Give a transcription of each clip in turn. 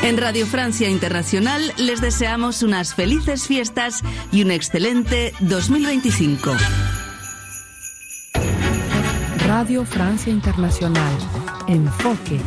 En Radio Francia Internacional les deseamos unas felices fiestas y un excelente 2025. Radio Francia Internacional. Enfoque.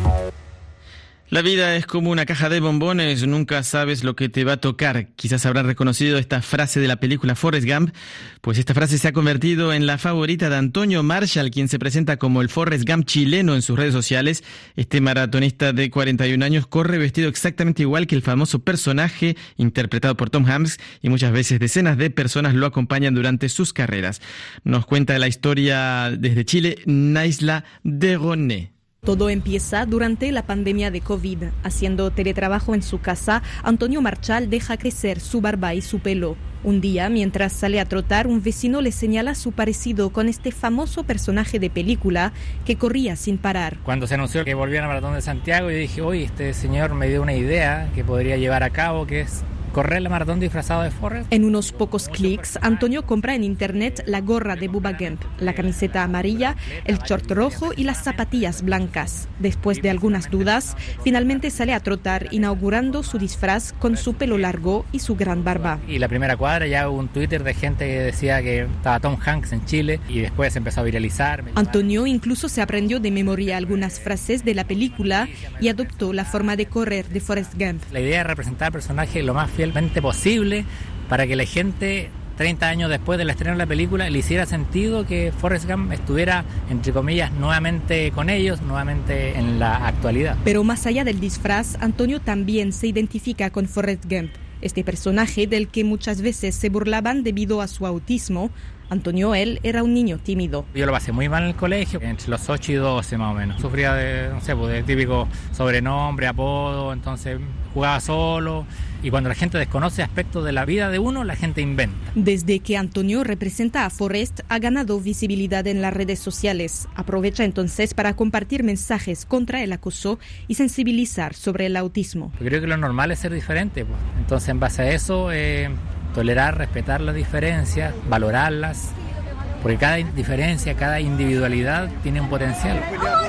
La vida es como una caja de bombones, nunca sabes lo que te va a tocar. Quizás habrán reconocido esta frase de la película Forrest Gump, pues esta frase se ha convertido en la favorita de Antonio Marshall, quien se presenta como el Forrest Gump chileno en sus redes sociales. Este maratonista de 41 años corre vestido exactamente igual que el famoso personaje interpretado por Tom Hanks, y muchas veces decenas de personas lo acompañan durante sus carreras. Nos cuenta la historia desde Chile, Naisla Degoné. Todo empieza durante la pandemia de COVID. Haciendo teletrabajo en su casa, Antonio Marshall deja crecer su barba y su pelo. Un día, mientras sale a trotar, un vecino le señala su parecido con este famoso personaje de película que corría sin parar. Cuando se anunció que volvían al Maratón de Santiago, yo dije, oye, este señor me dio una idea que podría llevar a cabo, que es correr la maratón disfrazado de Forrest. En unos pocos clics, Antonio compra en internet la gorra de Bubba Gump, la camiseta amarilla, el short rojo y las zapatillas blancas. Después de algunas dudas, finalmente sale a trotar, inaugurando su disfraz con su pelo largo y su gran barba. Y la primera cuadra ya hubo un Twitter de gente que decía que estaba Tom Hanks en Chile, y después empezó a viralizar. Antonio incluso se aprendió de memoria algunas frases de la película y adoptó la forma de correr de Forrest Gump. La idea es representar al personaje lo más fielmente posible para que la gente, 30 años después del estreno de la película, le hiciera sentido que Forrest Gump estuviera, entre comillas, nuevamente con ellos, nuevamente en la actualidad. Pero más allá del disfraz, Antonio también se identifica con Forrest Gump, este personaje del que muchas veces se burlaban debido a su autismo. Antonio, él era un niño tímido. Yo lo pasé muy mal en el colegio, entre los 8 y 12 más o menos. Sufría de, no sé, de típico sobrenombre, apodo, entonces jugaba solo. Y cuando la gente desconoce aspectos de la vida de uno, la gente inventa. Desde que Antonio representa a Forrest, ha ganado visibilidad en las redes sociales. Aprovecha entonces para compartir mensajes contra el acoso y sensibilizar sobre el autismo. Yo creo que lo normal es ser diferente, pues. Entonces, en base a eso, tolerar, respetar las diferencias, valorarlas, porque cada diferencia, cada individualidad tiene un potencial.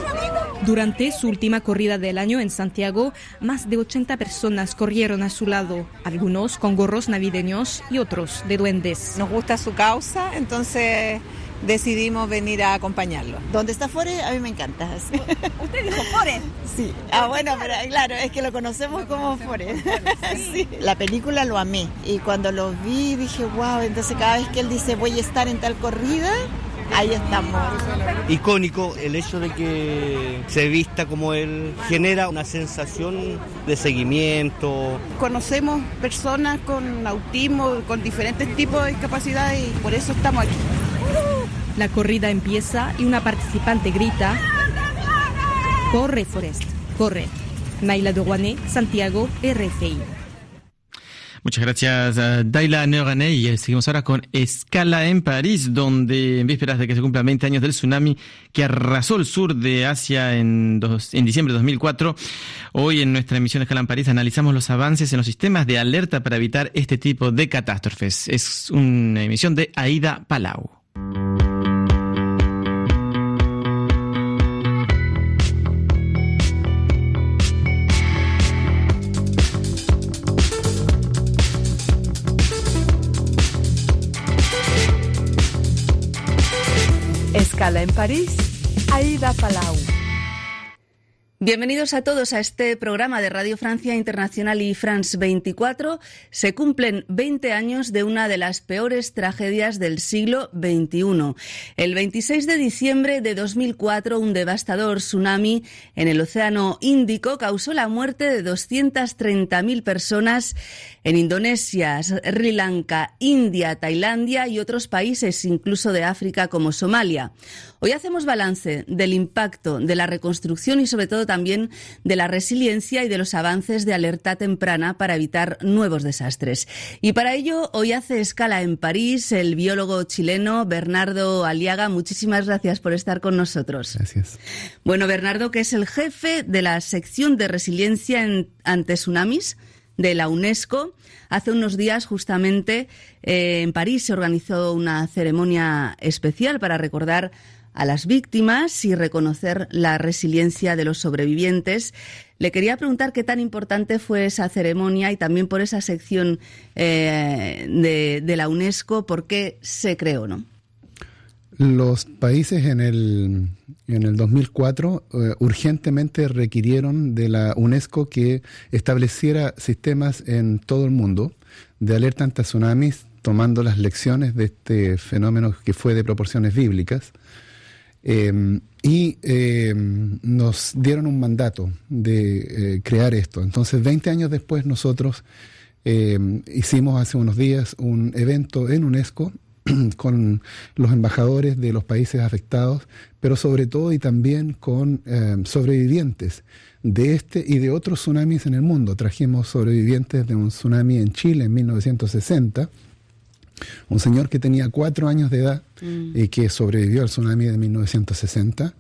Durante su última corrida del año en Santiago, más de 80 personas corrieron a su lado, algunos con gorros navideños y otros de duendes. Nos gusta su causa, entonces decidimos venir a acompañarlo. ¿Dónde está Forrest? A mí me encanta. ¿Usted dijo Forrest? Sí. Bueno, pero claro, es que lo conocemos como Forrest. Sí. La película lo amé y cuando lo vi dije, wow, entonces cada vez que él dice voy a estar en tal corrida, ahí estamos. Icónico el hecho de que se vista como él, genera una sensación de seguimiento. Conocemos personas con autismo, con diferentes tipos de discapacidades y por eso estamos aquí. La corrida empieza y una participante grita: ¡Corre, Forrest! ¡Corre! Naila Degoné, Santiago, RFI. Muchas gracias, Daila Neogané. Y seguimos ahora con Escala en París, donde en vísperas de que se cumplan 20 años del tsunami que arrasó el sur de Asia en diciembre de 2004, hoy en nuestra emisión Escala en París analizamos los avances en los sistemas de alerta para evitar este tipo de catástrofes. Es una emisión de Aida Palau. Escala en París, Aida Palau. Bienvenidos a todos a este programa de Radio Francia Internacional y France 24. Se cumplen 20 años de una de las peores tragedias del siglo XXI. El 26 de diciembre de 2004, un devastador tsunami en el Océano Índico causó la muerte de 230.000 personas en Indonesia, Sri Lanka, India, Tailandia y otros países, incluso de África como Somalia. Hoy hacemos balance del impacto, de la reconstrucción y sobre todo también de la resiliencia y de los avances de alerta temprana para evitar nuevos desastres. Y para ello hoy hace escala en París el biólogo chileno Bernardo Aliaga. Muchísimas gracias por estar con nosotros. Gracias. Bueno, Bernardo, que es el jefe de la sección de resiliencia ante tsunamis de la UNESCO. Hace unos días, justamente, en París se organizó una ceremonia especial para recordar a las víctimas y reconocer la resiliencia de los sobrevivientes. Le quería preguntar qué tan importante fue esa ceremonia y también por esa sección de la UNESCO, por qué se creó, ¿no? Los países en el 2004 urgentemente requirieron de la UNESCO que estableciera sistemas en todo el mundo de alerta ante tsunamis, tomando las lecciones de este fenómeno que fue de proporciones bíblicas. Nos dieron un mandato de crear esto. Entonces, 20 años después, nosotros hicimos hace unos días un evento en UNESCO con los embajadores de los países afectados, pero sobre todo y también con sobrevivientes de este y de otros tsunamis en el mundo. Trajimos sobrevivientes de un tsunami en Chile en 1960, un señor que tenía 4 años de edad y que sobrevivió al tsunami de 1960.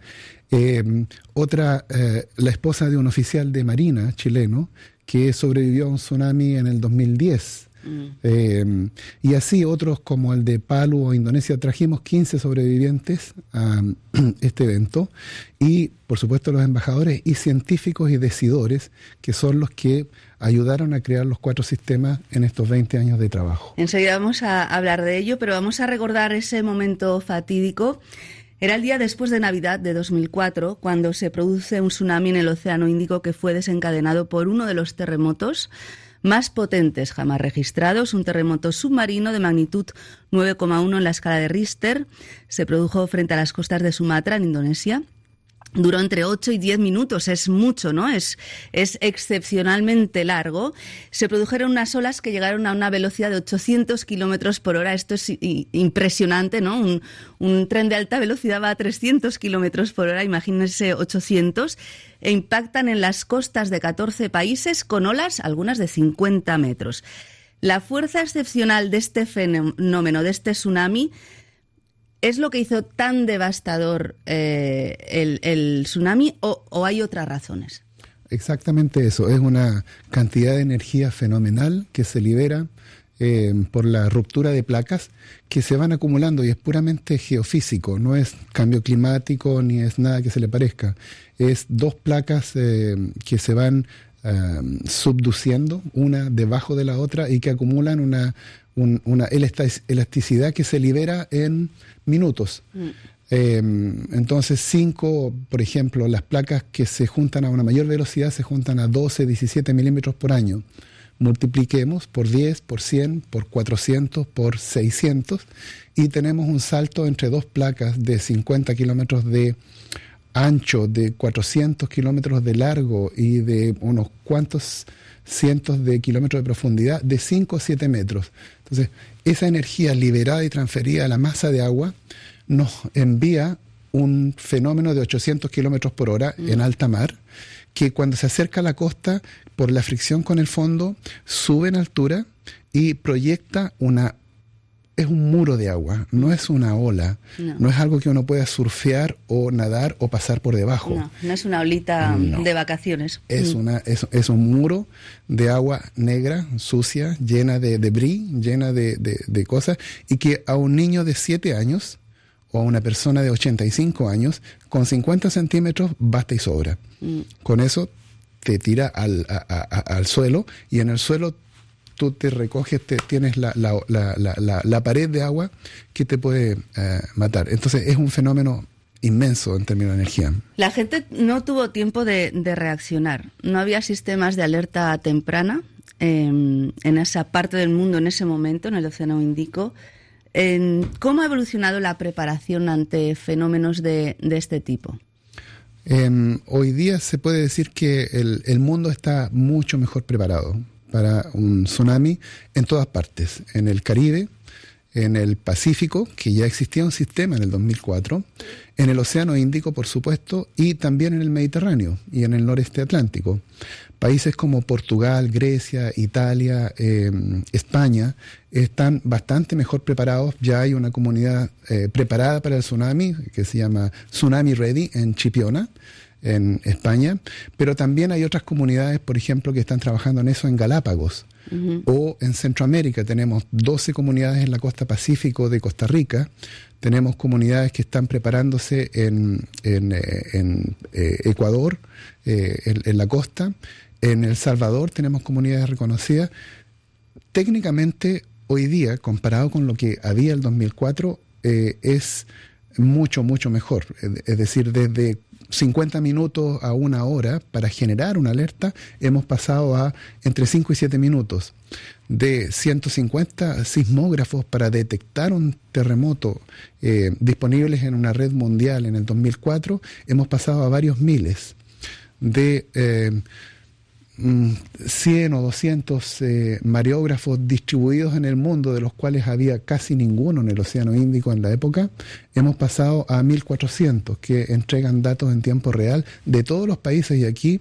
La esposa de un oficial de marina chileno que sobrevivió a un tsunami en el 2010. Y así otros como el de Palu o Indonesia. Trajimos 15 sobrevivientes a este evento y por supuesto los embajadores y científicos y decidores que son los que ayudaron a crear los 4 sistemas en estos 20 años de trabajo. Enseguida vamos a hablar de ello, pero vamos a recordar ese momento fatídico. Era el día después de Navidad de 2004 cuando se produce un tsunami en el Océano Índico que fue desencadenado por uno de los terremotos más potentes jamás registrados, un terremoto submarino de magnitud 9,1 en la escala de Richter. Se produjo frente a las costas de Sumatra, en Indonesia. Duró entre 8 y 10 minutos, es mucho, ¿no? Es excepcionalmente largo. Se produjeron unas olas que llegaron a una velocidad de 800 kilómetros por hora. Esto es impresionante, ¿no? Un tren de alta velocidad va a 300 kilómetros por hora, imagínense 800, e impactan en las costas de 14 países con olas, algunas de 50 metros. La fuerza excepcional de este fenómeno, de este tsunami, ¿es lo que hizo tan devastador el tsunami o hay otras razones? Exactamente eso. Es una cantidad de energía fenomenal que se libera por la ruptura de placas que se van acumulando y es puramente geofísico. No es cambio climático ni es nada que se le parezca. Es 2 placas que se van subduciendo una debajo de la otra y que acumulan una elasticidad que se libera en minutos. Entonces 5, por ejemplo, las placas que se juntan a una mayor velocidad se juntan a 12, 17 milímetros por año. Multipliquemos por 10, por 100, por 400, por 600 y tenemos un salto entre 2 placas de 50 kilómetros de ancho, de 400 kilómetros de largo y de unos cuantos cientos de kilómetros de profundidad, de 5 o 7 metros. Entonces, esa energía liberada y transferida a la masa de agua nos envía un fenómeno de 800 kilómetros por hora en alta mar, que cuando se acerca a la costa, por la fricción con el fondo, sube en altura y proyecta es un muro de agua, no es una ola, no es algo que uno pueda surfear o nadar o pasar por debajo. No es una olita de vacaciones. Es un muro de agua negra, sucia, llena de debris, llena de cosas, y que a un niño de 7 años o a una persona de 85 años, con 50 centímetros basta y sobra. Con eso te tira al suelo y en el suelo tú te recoges, tienes la pared de agua que te puede matar. Entonces es un fenómeno inmenso en términos de energía. La gente no tuvo tiempo de reaccionar. No había sistemas de alerta temprana en esa parte del mundo en ese momento, en el Océano Índico. ¿Cómo ha evolucionado la preparación ante fenómenos de este tipo? Hoy día se puede decir que el mundo está mucho mejor preparado para un tsunami en todas partes, en el Caribe, en el Pacífico, que ya existía un sistema en el 2004, en el Océano Índico, por supuesto, y también en el Mediterráneo y en el noreste atlántico. Países como Portugal, Grecia, Italia, España están bastante mejor preparados. Ya hay una comunidad preparada para el tsunami que se llama Tsunami Ready en Chipiona, en España, pero también hay otras comunidades, por ejemplo, que están trabajando en eso en Galápagos. O en Centroamérica tenemos 12 comunidades en la costa pacífico de Costa Rica, tenemos comunidades que están preparándose en Ecuador, en la costa, en El Salvador tenemos comunidades reconocidas. Técnicamente, hoy día, comparado con lo que había el 2004, es mucho, mucho mejor. Es decir, desde 50 minutos a 1 hora para generar una alerta, hemos pasado a entre 5 y 7 minutos. De 150 sismógrafos para detectar un terremoto disponibles en una red mundial en el 2004, hemos pasado a varios miles. De 100 o 200 mareógrafos distribuidos en el mundo, de los cuales había casi ninguno en el Océano Índico en la época, hemos pasado a 1.400 que entregan datos en tiempo real de todos los países. Y aquí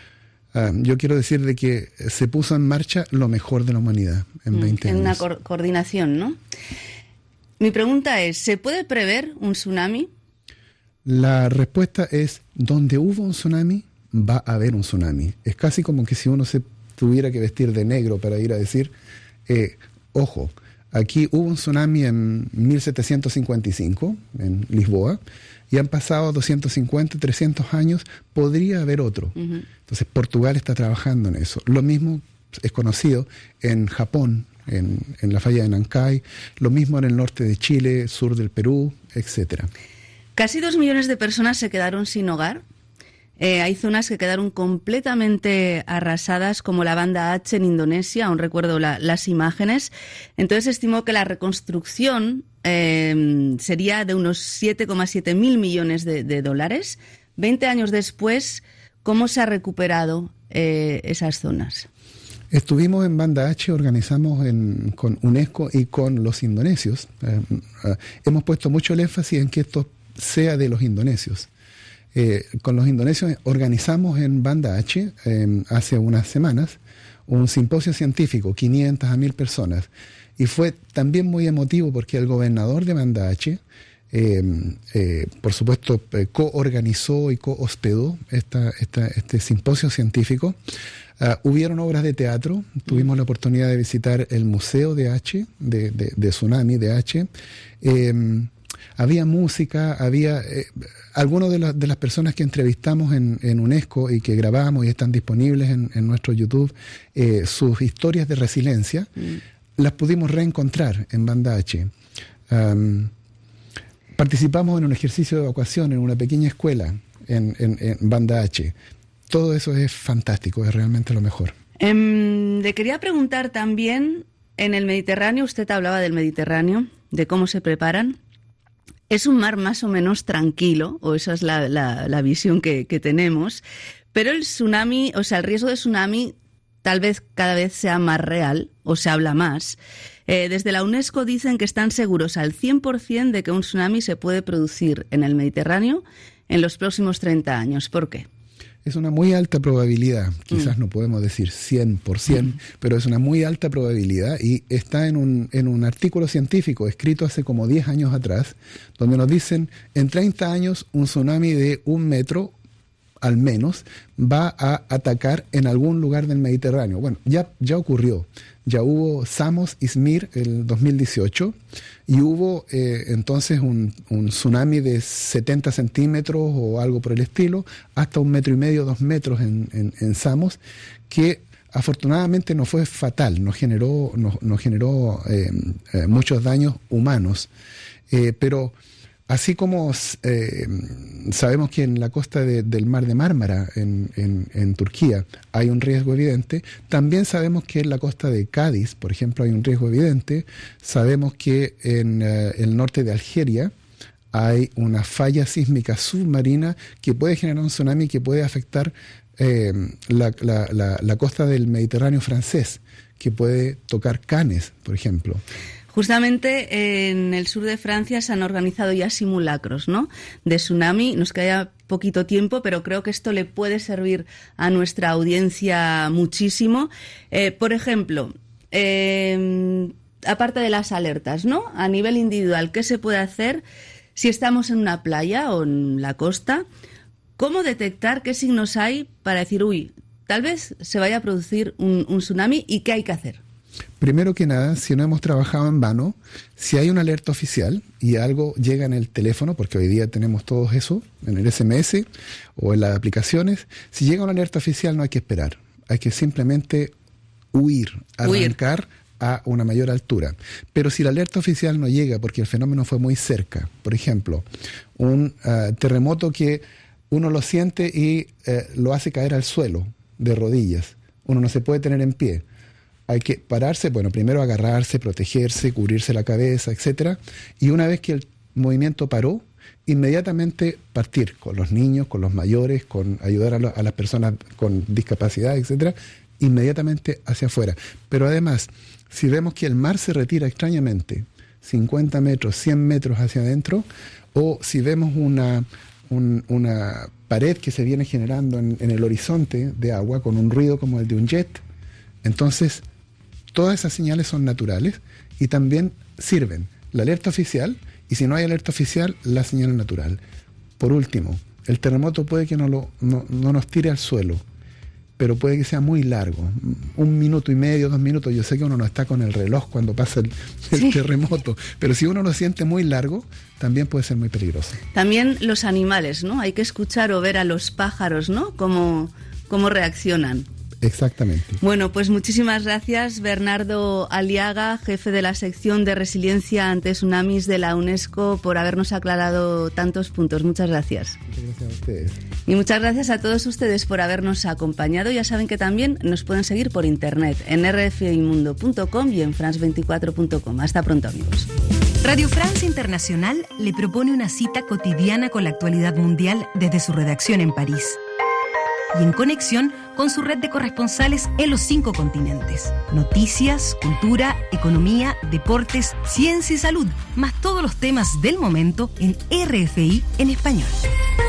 yo quiero decir de que se puso en marcha lo mejor de la humanidad en 20 años. En una coordinación, ¿no? Mi pregunta es, ¿se puede prever un tsunami? La respuesta es, donde hubo un tsunami, va a haber un tsunami. Es casi como que si uno se tuviera que vestir de negro para ir a decir, ojo, aquí hubo un tsunami en 1755, en Lisboa, y han pasado 250, 300 años, podría haber otro. Entonces Portugal está trabajando en eso. Lo mismo es conocido en Japón, en la falla de Nankai, lo mismo en el norte de Chile, sur del Perú, etcétera. Casi 2 millones de personas se quedaron sin hogar. Hay zonas que quedaron completamente arrasadas, como la Banda Aceh en Indonesia, aún recuerdo las imágenes. Entonces se estimó que la reconstrucción sería de unos 7,7 mil millones de dólares. 20 años después, ¿cómo se ha recuperado esas zonas? Estuvimos en Banda Aceh, organizamos con UNESCO y con los indonesios. Hemos puesto mucho el énfasis en que esto sea de los indonesios. Con los indonesios organizamos en Banda Aceh hace unas semanas un simposio científico, 500 a 1000 personas, y fue también muy emotivo porque el gobernador de Banda Aceh, por supuesto, coorganizó y cohospedó este simposio científico. Hubieron obras de teatro, tuvimos la oportunidad de visitar el Museo de Aceh, de Tsunami de Aceh. Había música, había algunas de las personas que entrevistamos en UNESCO y que grabamos y están disponibles en nuestro YouTube, sus historias de resiliencia, las pudimos reencontrar en Banda Aceh. Participamos en un ejercicio de evacuación en una pequeña escuela en Banda Aceh. Todo eso es fantástico, es realmente lo mejor. Le quería preguntar también, en el Mediterráneo, usted hablaba del Mediterráneo, de cómo se preparan. Es un mar más o menos tranquilo, o esa es la visión que tenemos, pero el tsunami, o sea, el riesgo de tsunami tal vez cada vez sea más real, o se habla más. Desde la UNESCO dicen que están seguros al 100% de que un tsunami se puede producir en el Mediterráneo en los próximos 30 años. ¿Por qué? Es una muy alta probabilidad, quizás no podemos decir 100%, pero es una muy alta probabilidad, y está en un artículo científico escrito hace como 10 años atrás, donde nos dicen, en 30 años un tsunami de 1 metro, al menos, va a atacar en algún lugar del Mediterráneo. Bueno, ya ocurrió. Ya hubo Samos, Izmir, el 2018, y hubo entonces un tsunami de 70 centímetros o algo por el estilo, hasta 1,5 metros, 2 metros en Samos, que afortunadamente no fue fatal, no generó muchos daños humanos. Pero así como sabemos que en la costa del Mar de Mármara, en Turquía, hay un riesgo evidente, también sabemos que en la costa de Cádiz, por ejemplo, hay un riesgo evidente. Sabemos que en el norte de Algeria hay una falla sísmica submarina que puede generar un tsunami que puede afectar la costa del Mediterráneo francés, que puede tocar Cannes, por ejemplo. Justamente en el sur de Francia se han organizado ya simulacros, ¿no?, de tsunami. Nos queda poquito tiempo, pero creo que esto le puede servir a nuestra audiencia muchísimo. Por ejemplo, aparte de las alertas, ¿no?, a nivel individual, ¿qué se puede hacer si estamos en una playa o en la costa ¿Cómo detectar qué signos hay para decir, uy, tal vez se vaya a producir un tsunami y qué hay que hacer? Primero que nada, si no hemos trabajado en vano, si hay una alerta oficial y algo llega en el teléfono, porque hoy día tenemos todo eso, en el SMS o en las aplicaciones, si llega una alerta oficial no hay que esperar, hay que simplemente huir, arrancar a una mayor altura. Pero si la alerta oficial no llega porque el fenómeno fue muy cerca, por ejemplo, un terremoto que uno lo siente y lo hace caer al suelo de rodillas, uno no se puede tener en pie. Hay que pararse, bueno, primero agarrarse, protegerse, cubrirse la cabeza, etcétera. Y una vez que el movimiento paró, inmediatamente partir con los niños, con los mayores, con ayudar a las personas con discapacidad, etcétera, inmediatamente hacia afuera. Pero además, si vemos que el mar se retira extrañamente, 50 metros, 100 metros hacia adentro, o si vemos una pared que se viene generando en el horizonte de agua con un ruido como el de un jet, entonces todas esas señales son naturales y también sirven la alerta oficial, y si no hay alerta oficial, la señal natural. Por último, el terremoto puede que no nos tire al suelo, pero puede que sea muy largo, 1 minuto y medio, 2 minutos. Yo sé que uno no está con el reloj cuando pasa el terremoto, pero si uno lo siente muy largo, también puede ser muy peligroso. También los animales, ¿no? Hay que escuchar o ver a los pájaros, ¿no? Cómo reaccionan. Exactamente. Bueno, pues muchísimas gracias, Bernardo Aliaga, jefe de la sección de resiliencia ante tsunamis de la UNESCO, por habernos aclarado tantos puntos. Muchas gracias. Muchas gracias a ustedes. Y muchas gracias a todos ustedes por habernos acompañado. Ya saben que también nos pueden seguir por internet en rfimundo.com y en france24.com. Hasta pronto, amigos. Radio France Internacional le propone una cita cotidiana con la actualidad mundial desde su redacción en París y en conexión con su red de corresponsales en los 5 continentes. Noticias, cultura, economía, deportes, ciencia y salud, más todos los temas del momento en RFI en español.